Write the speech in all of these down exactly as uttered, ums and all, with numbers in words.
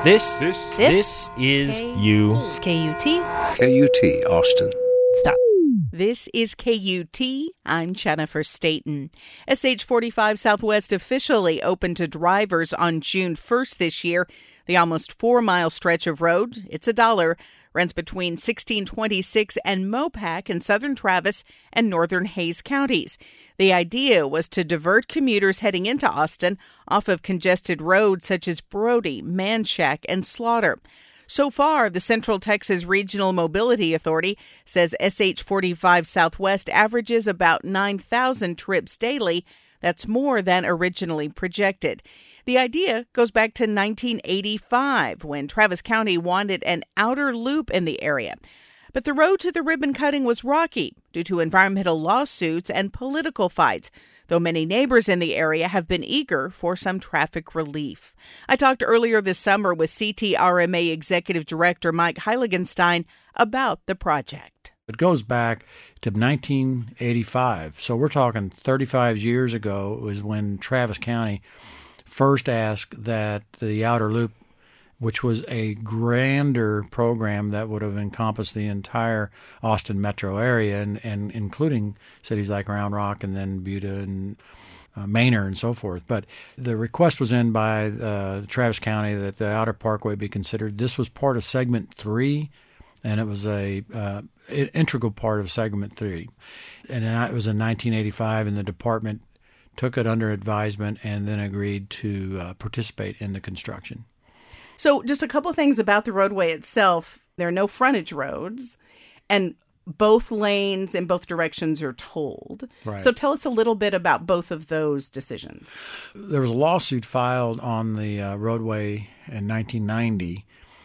This, This, this, is you. K U T. K U T, Austin. Stop. This is K U T. I'm Jennifer Staten. S H forty-five Southwest officially opened to drivers on June first this year. The almost four-mile stretch of road, it's a dollar, runs between sixteen twenty-six and Mopac in southern Travis and northern Hays counties. The idea was to divert commuters heading into Austin off of congested roads such as Brody, Manchac, and Slaughter. So far, the Central Texas Regional Mobility Authority says S H forty-five Southwest averages about nine thousand trips daily. That's more than originally projected. The idea goes back to nineteen eighty-five, when Travis County wanted an outer loop in the area. But the road to the ribbon cutting was rocky due to environmental lawsuits and political fights, though many neighbors in the area have been eager for some traffic relief. I talked earlier this summer with C T R M A Executive Director Mike Heiligenstein about the project. It goes back to nineteen eighty-five, so we're talking thirty-five years ago was when Travis County first asked that the outer loop, which was a grander program that would have encompassed the entire Austin metro area, and, and including cities like Round Rock and then Buda and uh, Manor and so forth. But the request was in by uh, Travis County that the outer parkway be considered. This was part of Segment three, and it was a uh, integral part of Segment three. And it was in nineteen eighty-five, and the department took it under advisement and then agreed to uh, participate in the construction. So just a couple of things about the roadway itself. There are no frontage roads, and both lanes in both directions are tolled. Right. So tell us a little bit about both of those decisions. There was a lawsuit filed on the uh, roadway in nineteen ninety,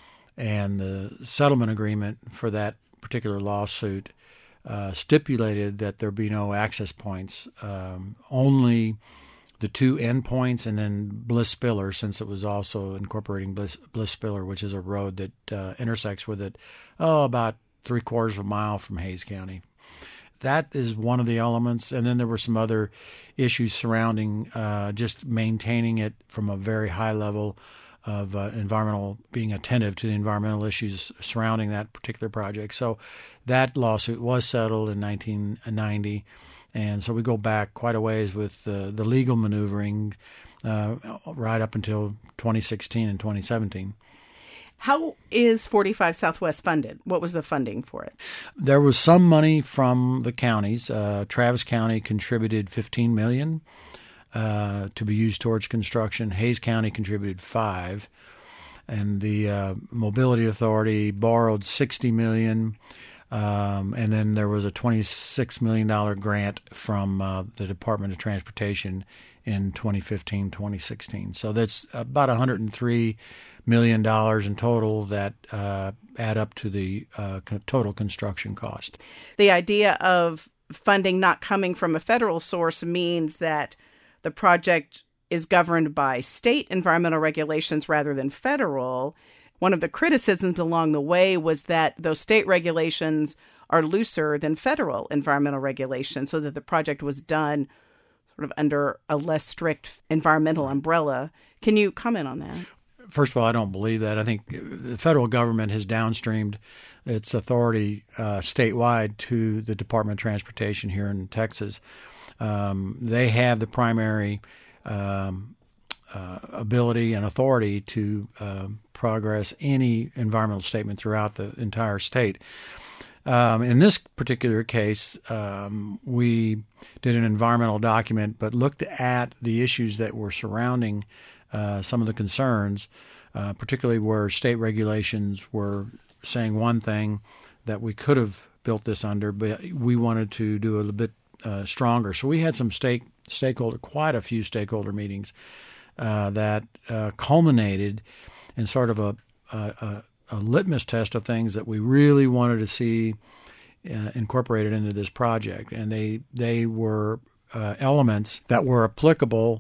and the settlement agreement for that particular lawsuit uh, stipulated that there be no access points, um, only the two endpoints, and then Bliss Spiller, since it was also incorporating Bliss, Bliss Spiller, which is a road that uh, intersects with it, oh, about three quarters of a mile from Hays County. That is one of the elements. And then there were some other issues surrounding uh, just maintaining it from a very high level of uh, environmental, being attentive to the environmental issues surrounding that particular project. So that lawsuit was settled in nineteen ninety. And so we go back quite a ways with uh, the legal maneuvering uh, right up until twenty sixteen and twenty seventeen. How is forty-five Southwest funded? What was the funding for it? There was some money from the counties. Uh, Travis County contributed fifteen million dollars uh, to be used towards construction. Hays County contributed five, and the uh, Mobility Authority borrowed sixty million dollars. Um, and then there was a twenty-six million dollars grant from uh, the Department of Transportation in twenty fifteen, twenty sixteen. So that's about one hundred three million dollars in total that uh, add up to the uh, total construction cost. The idea of funding not coming from a federal source means that the project is governed by state environmental regulations rather than federal. One of the criticisms along the way was that those state regulations are looser than federal environmental regulations, so that the project was done sort of under a less strict environmental umbrella. Can you comment on that? First of all, I don't believe that. I think the federal government has downstreamed its authority uh, statewide to the Department of Transportation here in Texas. Um, they have the primary um, uh, ability and authority to uh, progress any environmental statement throughout the entire state. Um, in this particular case, um, we did an environmental document, but looked at the issues that were surrounding uh, some of the concerns, uh, particularly where state regulations were saying one thing that we could have built this under, but we wanted to do a little bit uh, stronger. So we had some stake, stakeholder, quite a few stakeholder meetings uh, that uh, culminated in sort of a, a, a litmus test of things that we really wanted to see uh, incorporated into this project. And they, they were uh, elements that were applicable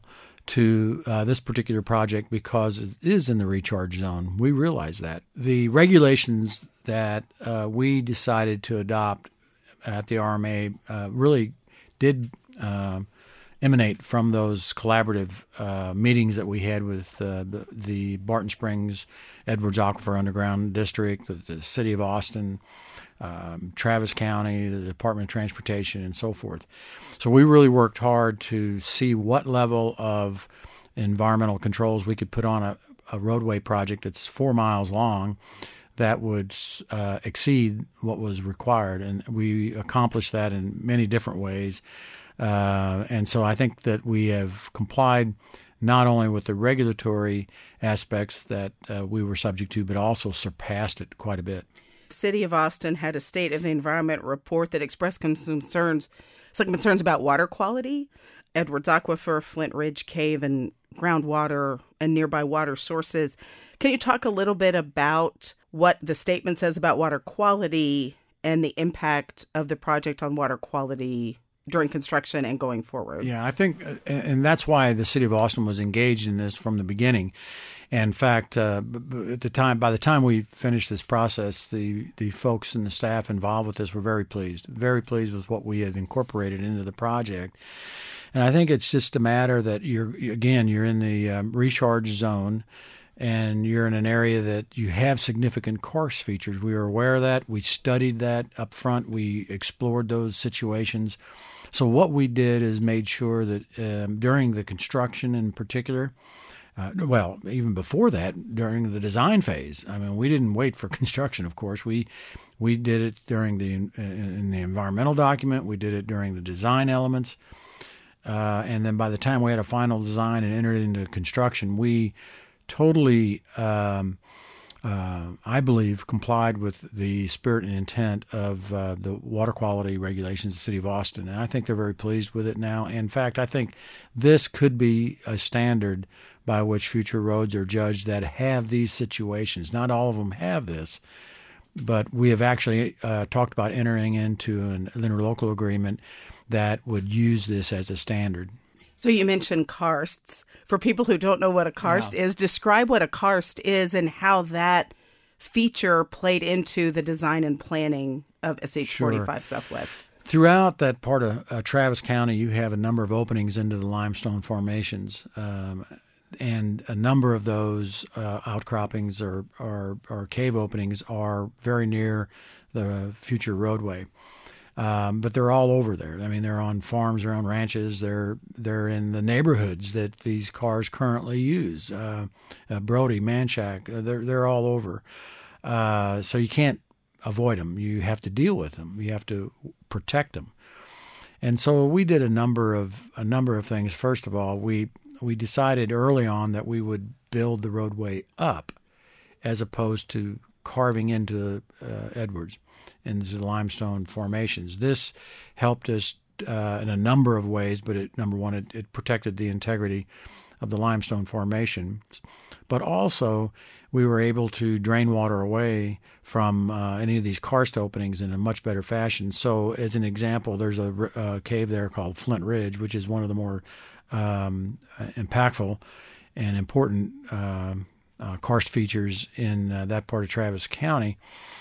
to uh, this particular project because it is in the recharge zone. We realize that. The regulations that uh, we decided to adopt at the R M A uh, really did uh, emanate from those collaborative uh, meetings that we had with uh, the, the Barton Springs Edwards Aquifer Underground District, the, the City of Austin, um, Travis County, the Department of Transportation, and so forth. So we really worked hard to see what level of environmental controls we could put on a, a roadway project that's four miles long that would uh, exceed what was required. And we accomplished that in many different ways. Uh, and so I think that we have complied not only with the regulatory aspects that uh, we were subject to, but also surpassed it quite a bit. City of Austin had a State of the Environment report that expressed concerns, some concerns about water quality, Edwards Aquifer, Flint Ridge Cave, and groundwater and nearby water sources. Can you talk a little bit about what the statement says about water quality and the impact of the project on water quality during construction and going forward? Yeah, I think, and that's why the City of Austin was engaged in this from the beginning. And in fact, uh, at the time, by the time we finished this process, the, the folks and the staff involved with this were very pleased, very pleased with what we had incorporated into the project. And I think it's just a matter that you're, again, you're in the um, recharge zone, and you're in an area that you have significant karst features. We were aware of that. We studied that up front. We explored those situations. So what we did is made sure that um, during the construction in particular, uh, well, even before that, during the design phase, I mean, we didn't wait for construction, of course. We we did it during the in, in the environmental document. We did it during the design elements. Uh, and then by the time we had a final design and entered into construction, we totally, um, uh, I believe, complied with the spirit and intent of uh, the water quality regulations of the City of Austin. And I think they're very pleased with it now. In fact, I think this could be a standard by which future roads are judged that have these situations. Not all of them have this, but we have actually uh, talked about entering into an interlocal agreement that would use this as a standard. So you mentioned karsts. For people who don't know what a karst Yeah. is, describe what a karst is and how that feature played into the design and planning of S H forty-five Sure. Southwest. Throughout that part of uh, Travis County, you have a number of openings into the limestone formations, um, and a number of those uh, outcroppings or, or, or cave openings are very near the future roadway. Um, but they're all over there. I mean, they're on farms, they're on ranches, they're they're in the neighborhoods that these cars currently use. Uh, uh, Brody, Manchac, uh, they're they're all over. Uh, so you can't avoid them. You have to deal with them. You have to protect them. And so we did a number of a number of things. First of all, we we decided early on that we would build the roadway up, as opposed to carving into uh, Edwards, into the limestone formations. This helped us uh, in a number of ways, but it, number one, it, it protected the integrity of the limestone formation. But also, we were able to drain water away from uh, any of these karst openings in a much better fashion. So as an example, there's a, a cave there called Flint Ridge, which is one of the more um, impactful and important uh, uh, karst features in uh, that part of Travis County.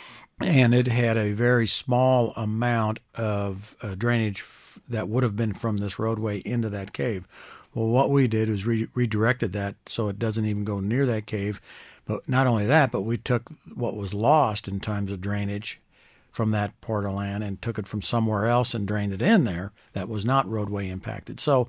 And it had a very small amount of uh, drainage f- that would have been from this roadway into that cave. Well, what we did was re- redirected that so it doesn't even go near that cave. But not only that, but we took what was lost in terms of drainage from that part of land and took it from somewhere else and drained it in there that was not roadway impacted. So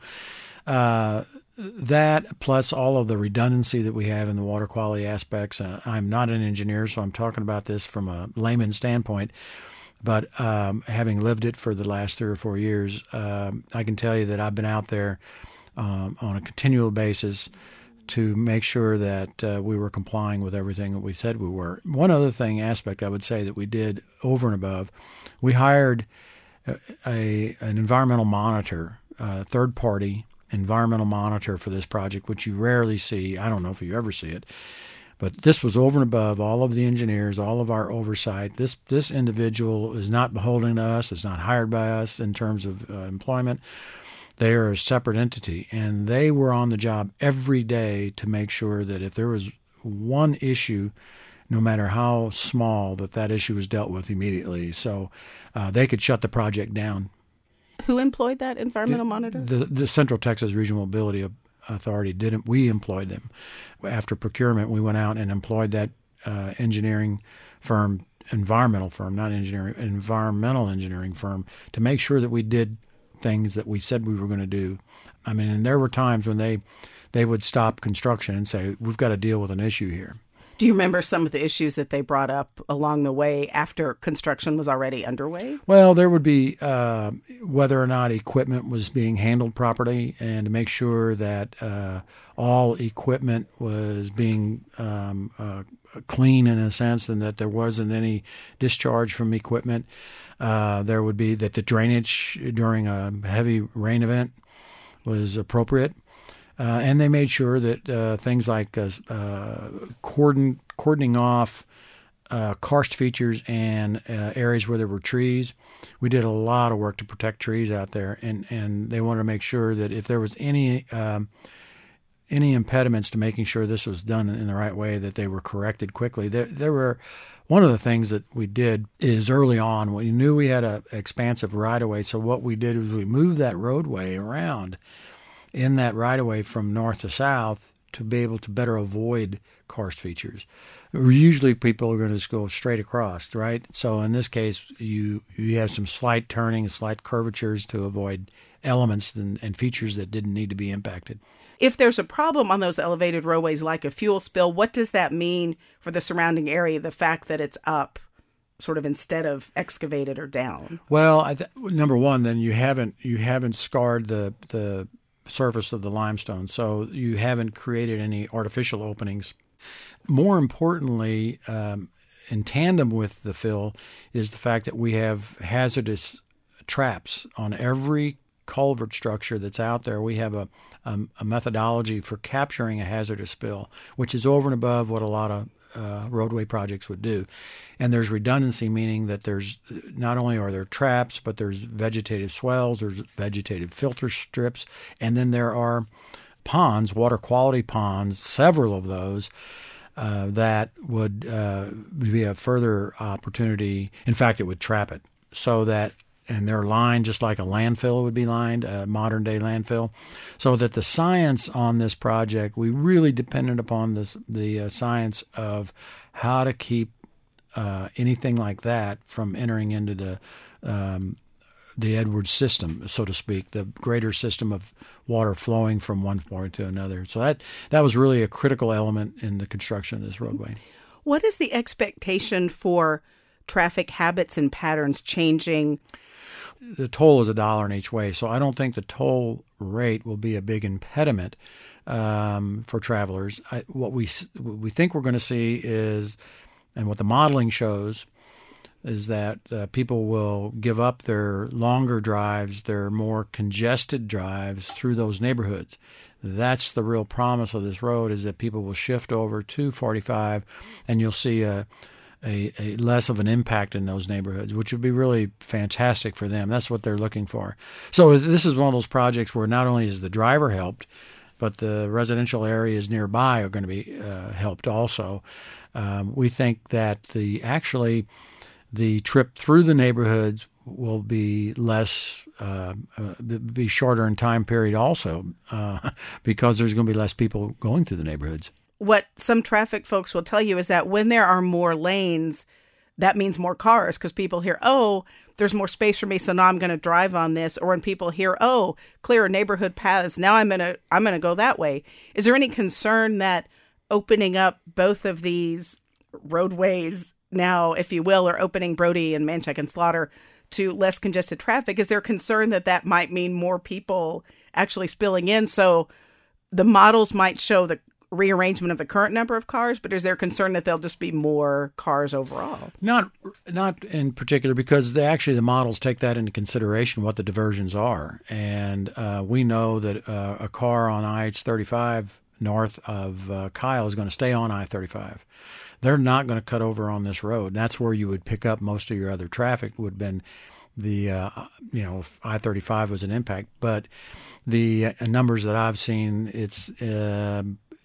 uh, that plus all of the redundancy that we have in the water quality aspects. Uh, I'm not an engineer, so I'm talking about this from a layman standpoint. But um, having lived it for the last three or four years, um, I can tell you that I've been out there um, on a continual basis to make sure that uh, we were complying with everything that we said we were. One other thing, aspect I would say that we did over and above, we hired a, a an environmental monitor, a third-party environmental monitor for this project, which you rarely see. I don't know if you ever see it. But this was over and above all of the engineers, all of our oversight. This this individual is not beholden to us. It's not hired by us in terms of uh, employment. They are a separate entity, and they were on the job every day to make sure that if there was one issue, no matter how small, that that issue was dealt with immediately. So uh, they could shut the project down. Who employed that environmental the, monitor? The, the Central Texas Regional Mobility Authority didn't. We employed them. After procurement, we went out and employed that uh, engineering firm, environmental firm, not engineering, environmental engineering firm, to make sure that we did things that we said we were going to do. I mean, and there were times when they they would stop construction and say, we've got to deal with an issue here. Do you remember some of the issues that they brought up along the way after construction was already underway? Well, there would be uh, whether or not equipment was being handled properly, and to make sure that uh, all equipment was being um, uh, clean in a sense, and that there wasn't any discharge from equipment. Uh, there would be that the drainage during a heavy rain event was appropriate. Uh, and they made sure that uh, things like uh, uh, cordon, cordoning off uh, karst features and uh, areas where there were trees. We did a lot of work to protect trees out there, and, and they wanted to make sure that if there was any um, any impediments to making sure this was done in the right way, that they were corrected quickly. There, there were one of the things that we did is early on, we knew we had an expansive right-of-way, so what we did was we moved that roadway around in that right-of-way from north to south to be able to better avoid karst features. Usually people are going to just go straight across, right? So in this case, you you have some slight turning, slight curvatures to avoid elements and, and features that didn't need to be impacted. If there's a problem on those elevated roadways like a fuel spill, what does that mean for the surrounding area, the fact that it's up sort of instead of excavated or down? Well, I th- number one, then you haven't you haven't scarred the the surface of the limestone, so you haven't created any artificial openings. More importantly, um, in tandem with the fill, is the fact that we have hazardous traps on every culvert structure that's out there. We have a, a, a methodology for capturing a hazardous spill, which is over and above what a lot of Uh, roadway projects would do. And there's redundancy, meaning that there's not only are there traps, but there's vegetative swells, there's vegetative filter strips, and then there are ponds, water quality ponds, several of those, uh, that would uh, be a further opportunity. In fact, it would trap it so that, and they're lined just like a landfill would be lined, a modern day landfill, so that the science on this project, we really depended upon this, the uh, science of how to keep uh, anything like that from entering into the um, the Edwards system, so to speak, the greater system of water flowing from one point to another. So that that was really a critical element in the construction of this roadway. What is the expectation for traffic habits and patterns changing? The toll is a dollar in each way, so I don't think the toll rate will be a big impediment um, for travelers. I, what we what we think we're going to see is, and what the modeling shows, is that uh, people will give up their longer drives, their more congested drives through those neighborhoods. That's the real promise of this road, is that people will shift over to forty-five, and you'll see a A, a less of an impact in those neighborhoods, which would be really fantastic for them. That's what they're looking for. So this is one of those projects where not only is the driver helped, but the residential areas nearby are going to be uh, helped also. Um, we think that the actually the trip through the neighborhoods will be less, uh, uh, be shorter in time period also, uh, because there's going to be less people going through the neighborhoods. What some traffic folks will tell you is that when there are more lanes, that means more cars, because people hear, oh, there's more space for me, so now I'm going to drive on this. Or when people hear, oh, clearer neighborhood paths, now I'm going to I'm going to go that way. Is there any concern that opening up both of these roadways now, if you will, or opening Brody and Manchac and Slaughter to less congested traffic, is there concern that that might mean more people actually spilling in? So the models might show the rearrangement of the current number of cars, but is there concern that there'll just be more cars overall? Not not in particular, because they, actually the models take that into consideration, what the diversions are. And uh, we know that uh, a car on I H thirty-five north of uh, Kyle is going to stay on I thirty-five. They're not going to cut over on this road. That's where you would pick up most of your other traffic, would have been the, uh, you know, if I thirty-five was an impact. But the uh, numbers that I've seen, it's... Uh,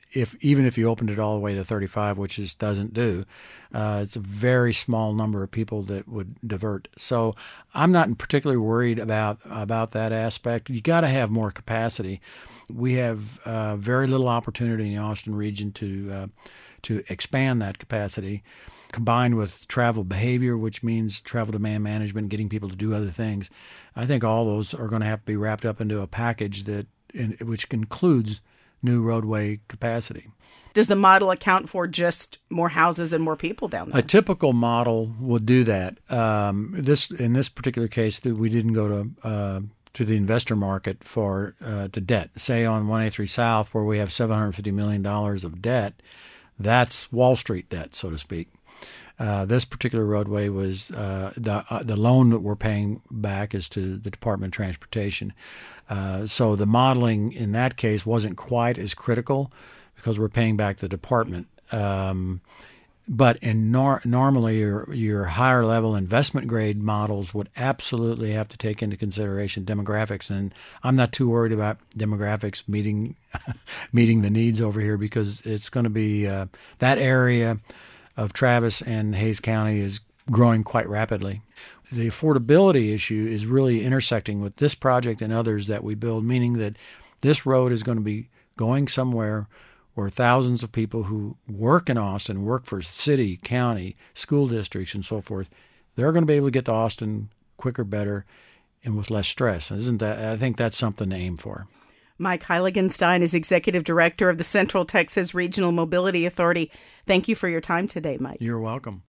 if even if you opened it all the way to thirty-five, which it doesn't do, uh, it's a very small number of people that would divert. So I'm not particularly worried about about that aspect. You got to have more capacity. We have uh, very little opportunity in the Austin region to uh, to expand that capacity, combined with travel behavior, which means travel demand management, getting people to do other things. I think all those are going to have to be wrapped up into a package that, in, which includes new roadway capacity. Does the model account for just more houses and more people down there? A typical model would do that. Um, this in this particular case, we didn't go to uh, to the investor market for uh, to debt. Say on one eighty-three South, where we have seven hundred fifty million dollars of debt, that's Wall Street debt, so to speak. Uh, this particular roadway was uh, the uh, the loan that we're paying back is to the Department of Transportation. Uh, so the modeling in that case wasn't quite as critical because we're paying back the department. Um, but in nor- normally your your higher level investment grade models would absolutely have to take into consideration demographics, and I'm not too worried about demographics meeting meeting the needs over here because it's going to be uh, that area of Travis and Hays County is growing quite rapidly. The affordability issue is really intersecting with this project and others that we build, meaning that this road is going to be going somewhere where thousands of people who work in Austin, work for city, county, school districts, and so forth, they're going to be able to get to Austin quicker, better, and with less stress. Isn't that? I think that's something to aim for. Mike Heiligenstein is Executive Director of the Central Texas Regional Mobility Authority. Thank you for your time today, Mike. You're welcome.